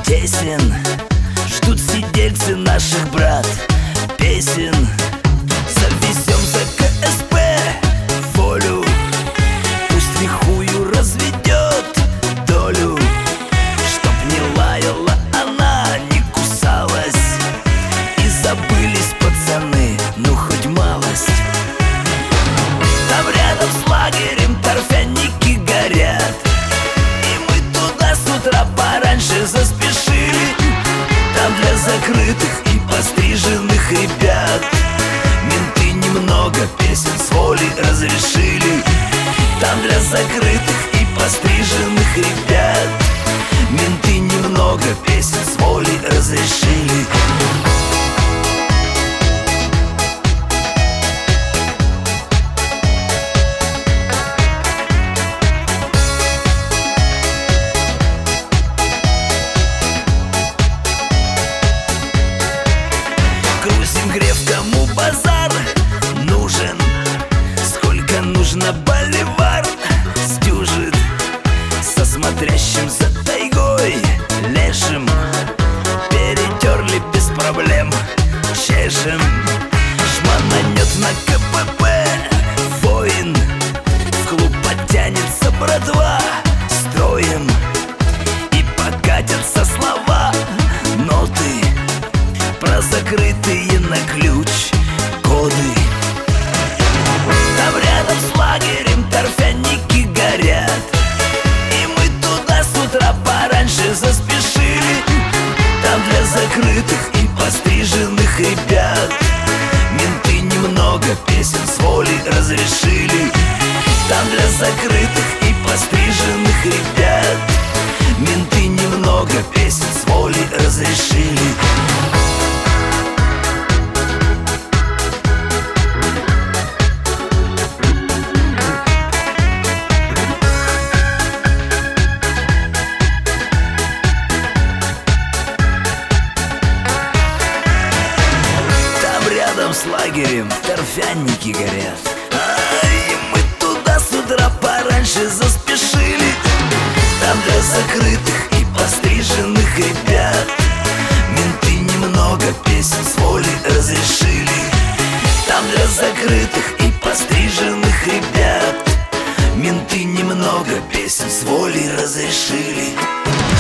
тесен, ждут сидельцы наших брат песен. Завезем за КСП волю, пусть лихую разведет долю, чтоб не лаяла она, не кусалась, и забылись пацаны, ну хоть малость. Там рядом с лагерем торфяники горят, и мы туда с утра пораньше заспешили. Там для закрытых и постриженных ребят менты немного песен с воли разрешили. Там для закрытых и постриженных ребят менты немного песен с воли разрешили. Грузим греф, кому базар нужен, сколько нужно боливар сдюжит. Со смотрящим за тайгой лешим перетерли без проблем, чешем. Шмананет на КПП воин, в клуб подтянется братва строем, и покатятся слова, ноты про закрытые на ключ коды. Там рядом с лагерем торфяники горят, и мы туда с утра пораньше заспешили. Там для закрытых и постриженных ребят менты немного песен с воли разрешили. Там для закрытых и постриженных ребят менты немного песен с воли разрешили. Рядом с лагерем торфяники горят, и мы туда с утра пораньше заспешили. Там для закрытых и постриженных ребят менты немного песен с воли разрешили. Там для закрытых и постриженных ребят менты немного песен с воли разрешили.